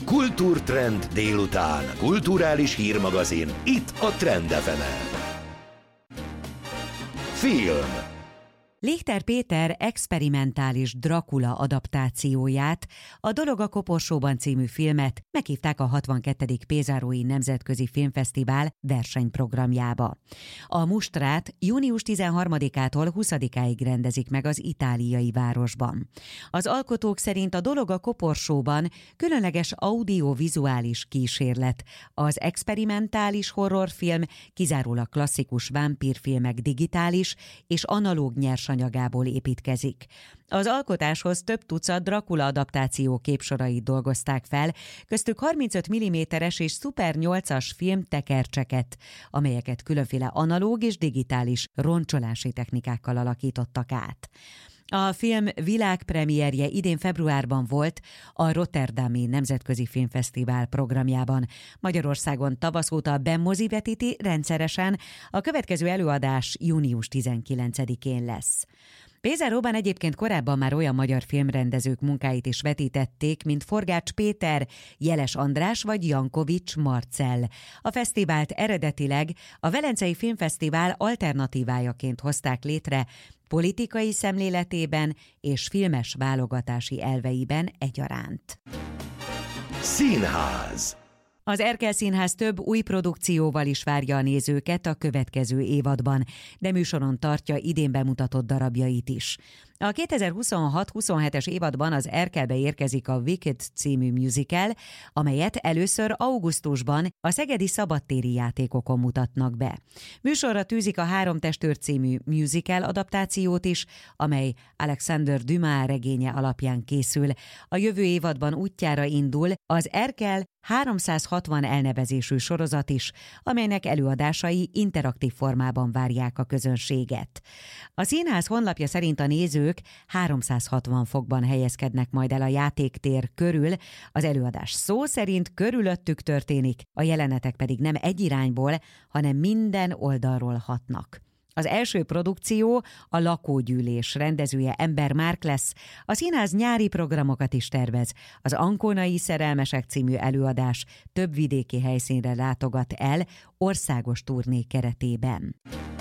Kultúrtrend délután. Kulturális hírmagazin. Itt a Trend FM-en. Film. Lichter Péter experimentális Dracula adaptációját, a Dolog a koporsóban című filmet meghívták a 62. Pézárói Nemzetközi Filmfesztivál versenyprogramjába. A mustrát június 13-ától 20-áig rendezik meg az itáliai városban. Az alkotók szerint a Dolog a koporsóban különleges audiovizuális kísérlet. Az experimentális horrorfilm kizárólag klasszikus vámpírfilmek digitális és analóg nyersanyagából építkezik. Az alkotáshoz több tucat Dracula adaptáció képsorait dolgozták fel, köztük 35 mm-es és Super 8-as filmtekercseket, amelyeket különféle analóg és digitális roncsolási technikákkal alakítottak át. A film világpremierje idén februárban volt a Rotterdami Nemzetközi Filmfesztivál programjában. Magyarországon tavasz óta bemozi vetíti rendszeresen, a következő előadás június 19-én lesz. Pézáróban egyébként korábban már olyan magyar filmrendezők munkáit is vetítették, mint Forgács Péter, Jeles András vagy Jankovics Marcell. A fesztivált eredetileg a Velencei Filmfesztivál alternatívájaként hozták létre, politikai szemléletében és filmes válogatási elveiben egyaránt. Színház. Az Erkel Színház több új produkcióval is várja a nézőket a következő évadban, de műsoron tartja idén bemutatott darabjait is. A 2026-27-es évadban az Erkelbe érkezik a Wicked című musical, amelyet először augusztusban a Szegedi Szabadtéri Játékokon mutatnak be. Műsorra tűzik a Három testőr című musical adaptációt is, amely Alexander Dumas regénye alapján készül. A jövő évadban útjára indul az Erkel 360 elnevezésű sorozat is, amelynek előadásai interaktív formában várják a közönséget. A színház honlapja szerint a nézők 360 fokban helyezkednek majd el a játéktér körül, az előadás szó szerint körülöttük történik, a jelenetek pedig nem egy irányból, hanem minden oldalról hatnak. Az első produkció a Lakógyűlés rendezője Ember Márk lesz, a színház nyári programokat is tervez. Az Ankonai Szerelmesek című előadás több vidéki helyszínre látogat el országos turné keretében.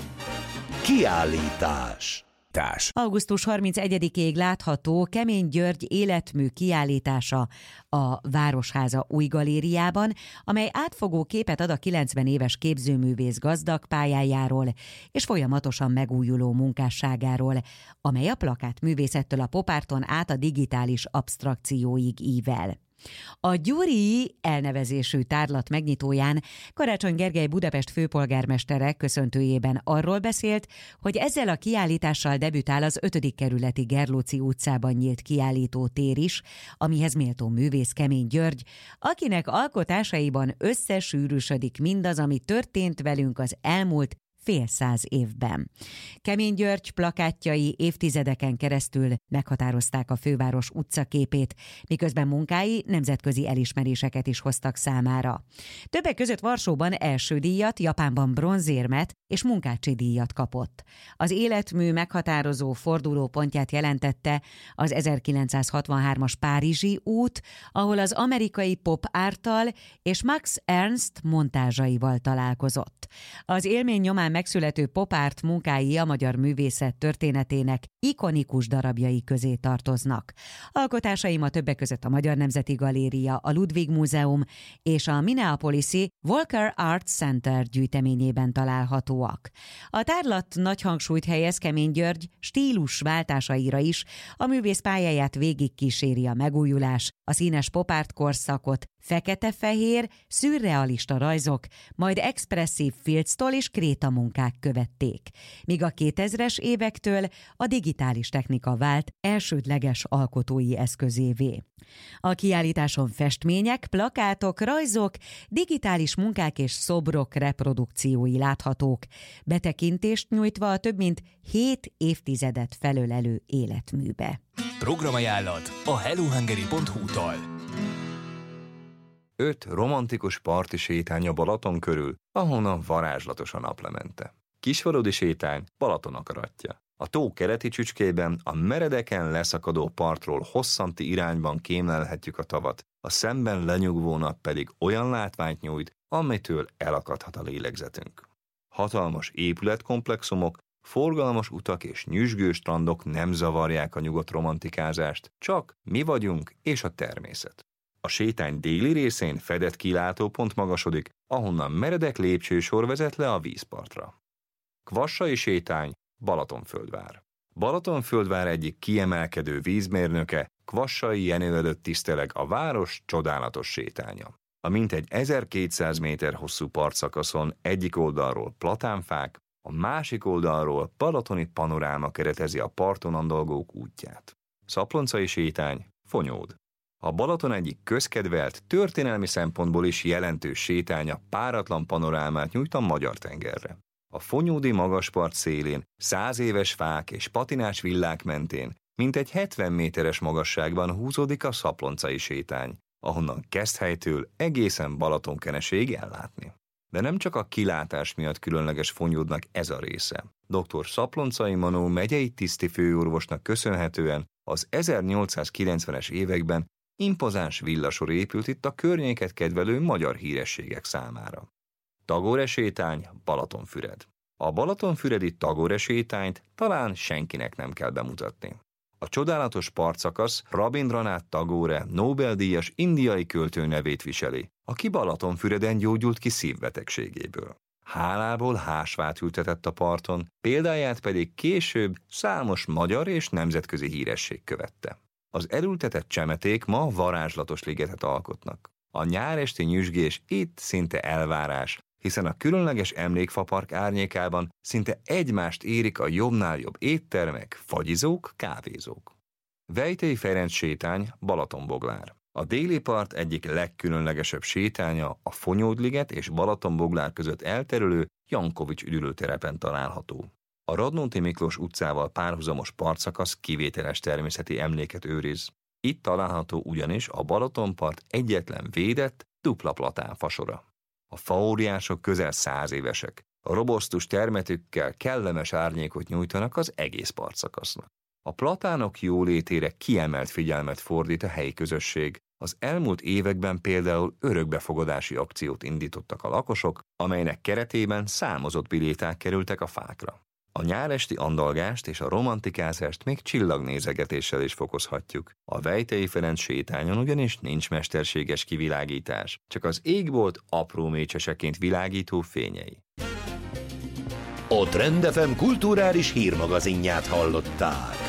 Kiállítás. Augusztus 31-ig látható Kemény György életmű kiállítása a Városháza új galériában, amely átfogó képet ad a 90 éves képzőművész gazdag pályájáról és folyamatosan megújuló munkásságáról, amely a plakátművészettől a popárton át a digitális absztrakcióig ível. A Gyuri elnevezésű tárlat megnyitóján Karácsony Gergely Budapest főpolgármestere köszöntőjében arról beszélt, hogy ezzel a kiállítással debütál az 5. kerületi Gerlóci utcában nyílt kiállítótér is, amihez méltó művész Kemény György, akinek alkotásaiban összesűrűsödik mindaz, ami történt velünk az elmúlt fél száz évben. Kemény György plakátjai évtizedeken keresztül meghatározták a főváros utcaképét, miközben munkái nemzetközi elismeréseket is hoztak számára. Többek között Varsóban első díjat, Japánban bronzérmet és munkácsi díjat kapott. Az életmű meghatározó fordulópontját jelentette az 1963-as Párizsi út, ahol az amerikai pop árttal és Max Ernst montázsaival találkozott. Az élmény nyomán megszülető pop art munkái a magyar művészet történetének ikonikus darabjai közé tartoznak. Alkotásai ma többek között a Magyar Nemzeti Galéria, a Ludwig Múzeum és a Minneapolisi Walker Art Center gyűjteményében találhatóak. A tárlat nagy hangsúlyt helyez Kemény György stílus váltásaira is, a művész pályáját végigkíséri a megújulás, a színes popárt korszakot, fekete-fehér, szürrealista rajzok, majd expresszív filctól és krétamunkák követték, míg a 2000-es évektől a digitális technika vált elsődleges alkotói eszközévé. A kiállításon festmények, plakátok, rajzok, digitális munkák és szobrok reprodukciói láthatók, betekintést nyújtva a több mint 7 évtizedet felölelő életműbe. Programajánlat a hellohungary.hu-tól. 5 romantikus parti sétány a Balaton körül, ahonnan varázslatos a naplemente. Kisfaludy sétány, Balaton akaratja. A tó keleti csücskében a meredeken leszakadó partról hosszanti irányban kémlelhetjük a tavat, a szemben lenyugvó nap pedig olyan látványt nyújt, amitől elakadhat a lélegzetünk. Hatalmas épületkomplexumok, forgalmas utak és nyüzsgő strandok nem zavarják a nyugodt romantikázást, csak mi vagyunk és a természet. A sétány déli részén fedett kilátópont magasodik, ahonnan meredek lépcsősor vezet le a vízpartra. Kvassai sétány, Balatonföldvár. Balatonföldvár egyik kiemelkedő vízmérnöke, Kvassai Jenő előtt tiszteleg a város csodálatos sétánya. A mintegy 1200 méter hosszú partszakaszon egyik oldalról platánfák, a másik oldalról balatoni panoráma keretezi a parton andalgók útját. Szapploncai sétány, Fonyód. A Balaton egyik közkedvelt, történelmi szempontból is jelentős sétánya páratlan panorámát nyújt a Magyar-tengerre. A fonyódi magaspart szélén 100 éves fák és patinás villák mentén mintegy 70 méteres magasságban húzódik a szapploncai sétány, ahonnan Keszthelytől egészen Balatonkeneséig ellátni. De nem csak a kilátás miatt különleges Fonyódnak ez a része. Dr. Szapploncai Manó megyei tiszti főorvosnak köszönhetően az 1890-es években impozáns villasor épült itt a környéket kedvelő magyar hírességek számára. Tagore sétány, Balatonfüred. A balatonfüredi Tagore sétányt talán senkinek nem kell bemutatni. A csodálatos partszakasz Rabindranath Tagore Nobel-díjas indiai költő nevét viseli, aki Balatonfüreden gyógyult ki szívbetegségéből. Hálából hásvát ültetett a parton, példáját pedig később számos magyar és nemzetközi híresség követte. Az elültetett csemeték ma varázslatos ligetet alkotnak. A nyáresti nyüzsgés itt szinte elvárás, hiszen a különleges emlékfapark árnyékában szinte egymást érik a jobbnál jobb éttermek, fagyizók, kávézók. Vejtei Ferenc sétány, Balatonboglár. A déli part egyik legkülönlegesebb sétánya a Fonyód-liget és Balatonboglár között elterülő Jankovics üdülőterepen található. A Radnóti Miklós utcával párhuzamos partszakasz kivételes természeti emléket őriz. Itt található ugyanis a Balatonpart egyetlen védett, dupla platánfasora. A faóriások közel 100 évesek. A robosztus termetükkel kellemes árnyékot nyújtanak az egész partszakasznak. A platánok jólétére kiemelt figyelmet fordít a helyi közösség. Az elmúlt években például örökbefogadási akciót indítottak a lakosok, amelynek keretében számozott biléták kerültek a fákra. A nyáresti andalgást és a romantikázást még csillagnézegetéssel is fokozhatjuk. A Vejtei Ferenc sétányon ugyanis nincs mesterséges kivilágítás, csak az égbolt apró mécseseként világító fényei. A Trend FM kulturális hírmagazinját hallották.